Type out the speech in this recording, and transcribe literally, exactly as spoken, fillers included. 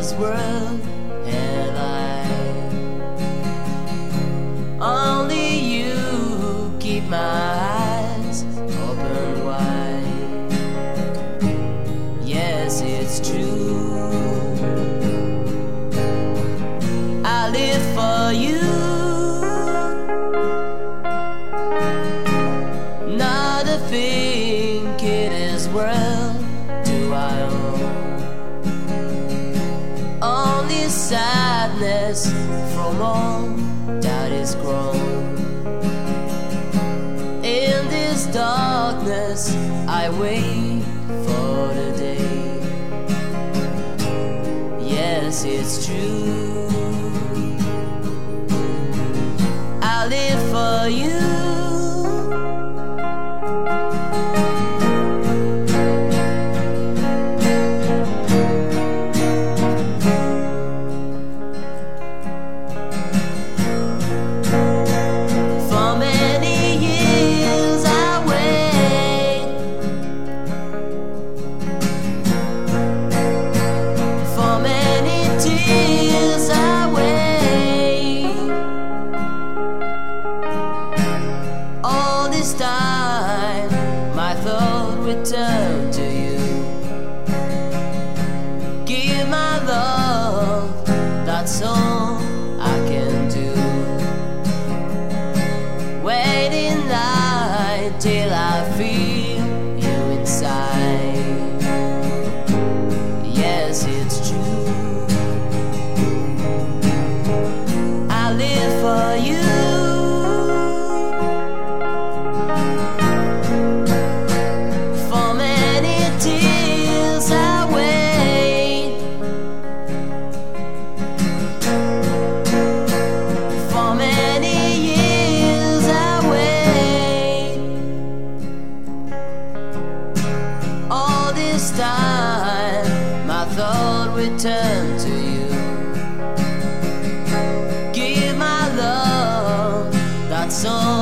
this world have I? Only you keep my eyes open wide. Yes, it's true, I live for you. Not a thing in this world do I own, only sadness from all that is grown. In this darkness I wait for the day. Yes, it's true, I live for you. This time my thought returned to you. Give my love, that's all I can do. Wait in line till I feel you inside. Yes, it's true, I live for you. This time my thought returned to you. Give my love, that's all